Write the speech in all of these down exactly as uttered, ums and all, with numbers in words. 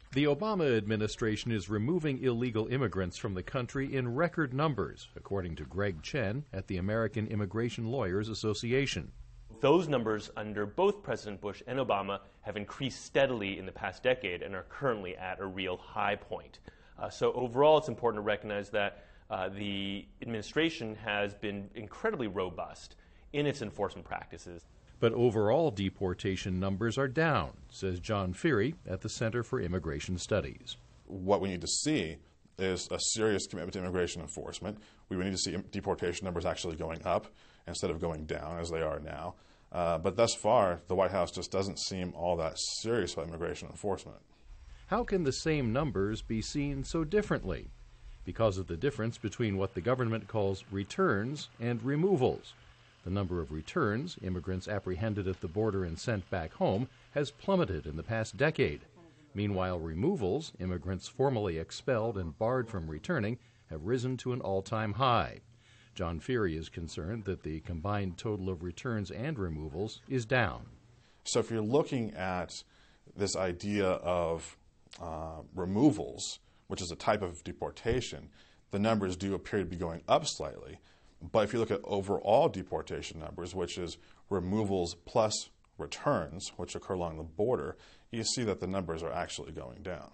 The Obama administration is removing illegal immigrants from the country in record numbers, according to Greg Chen at the American Immigration Lawyers Association. Those numbers under both President Bush and Obama have increased steadily in the past decade and are currently at a real high point. Uh, so overall, it's important to recognize that uh, the administration has been incredibly robust in its enforcement practices. But overall deportation numbers are down, says John Feary at the Center for Immigration Studies. What we need to see is a serious commitment to immigration enforcement. We would need to see deportation numbers actually going up instead of going down as they are now. Uh, but thus far, the White House just doesn't seem all that serious about immigration enforcement. How can the same numbers be seen so differently? Because of the difference between what the government calls returns and removals. The number of returns, immigrants apprehended at the border and sent back home, has plummeted in the past decade. Meanwhile, removals, immigrants formally expelled and barred from returning, have risen to an all-time high. John Feary is concerned that the combined total of returns and removals is down. So if you're looking at this idea of uh, removals, which is a type of deportation, the numbers do appear to be going up slightly. But if you look at overall deportation numbers, which is removals plus returns, which occur along the border, you see that the numbers are actually going down.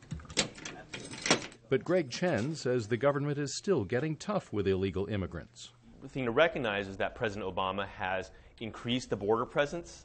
But Greg Chen says the government is still getting tough with illegal immigrants. The thing to recognize is that President Obama has increased the border presence,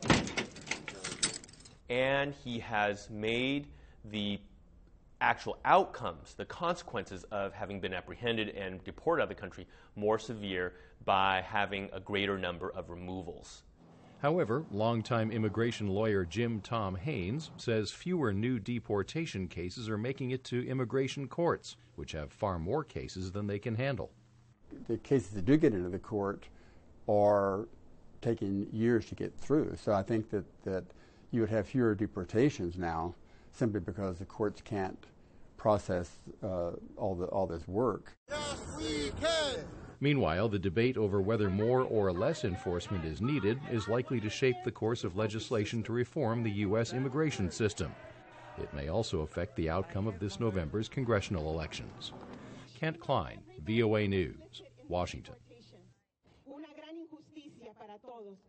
and he has made the actual outcomes, the consequences of having been apprehended and deported out of the country, more severe by having a greater number of removals. However, longtime immigration lawyer Jim Tom Haynes says fewer new deportation cases are making it to immigration courts, which have far more cases than they can handle. The cases that do get into the court are taking years to get through. So I think that, that you would have fewer deportations now simply because the courts can't process uh, all the all this work. Yes, we can. Meanwhile, the debate over whether more or less enforcement is needed is likely to shape the course of legislation to reform the U S immigration system. It may also affect the outcome of this November's congressional elections. Kent Klein, V O A News, Washington.